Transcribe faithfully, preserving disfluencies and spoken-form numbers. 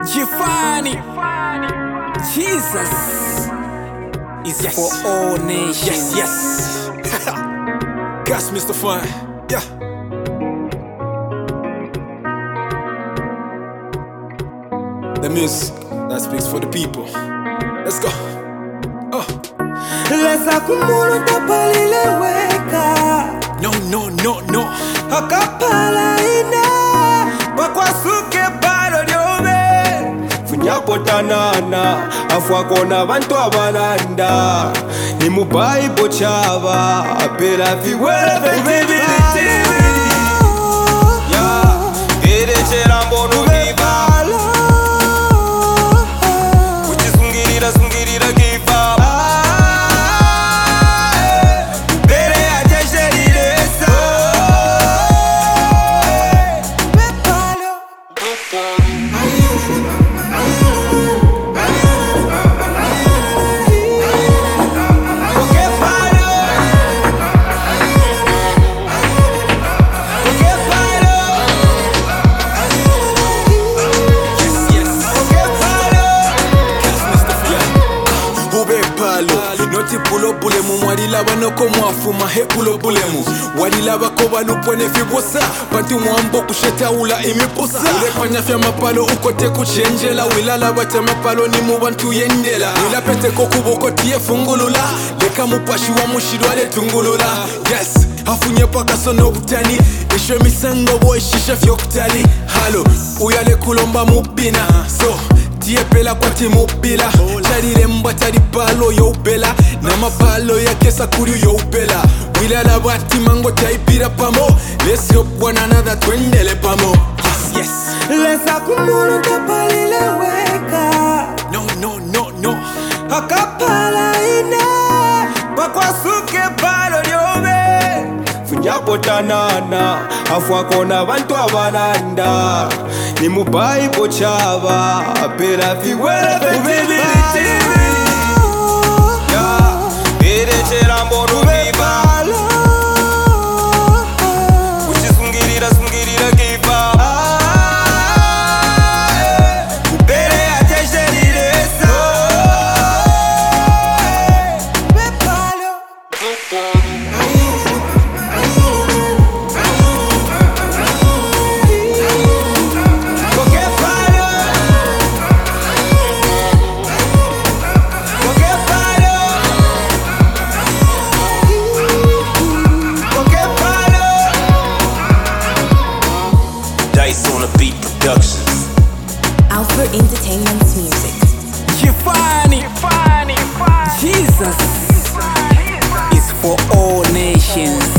Giovanni, Jesus is yes. For all nations. Yes, yes. Gas, Mister Fun. Yeah. The music that speaks for the people. Let's go. Oh. Lesa kumulu tapalile weka. No, no, no, no. Akapala ina bakwasuke palo lyome funyapotanana afwakona bantu abalanda ni mu Bible chava apela viwele vivility ya erechera mbonu viva kuchisungirira sungirira kiva Noti pulo bulemu walilaba noko mwafuma he pulo bulemu walilaba ko balupone fibosa bantu mwambo kushetaula imipusa ulepanya fya mapalo ukote kuchenjela wilala bata mapalo ni mu bantu yendela wilapete ko kuboko tie fungulula leka mupashi wa mushidwale tungulula yes afunye paka sono butani ishwe misango boy shisha fyokutali halo uyale kulomba mubina so Tiepela kwa timu bila Charire mbata di palo yo bela Na mapalo ya kesa kuriu yo bela Wila la bati mango taipira pamo Let's help one another twendele pamo Yes, yes. Lesa kumulu tapalile weka. No, no, no, no. Akapala ina bakwasuke palo lyome funyapotanana afwakona bantu abalanda ni mu Bible chava apela viwele vivility ya erechera mbonu viva kuchisungirira sungirira kiva ubere atesheriresa bepalo On the beat productions. Alpha Entertainment's music. Giovanni, Jesus is for all nations.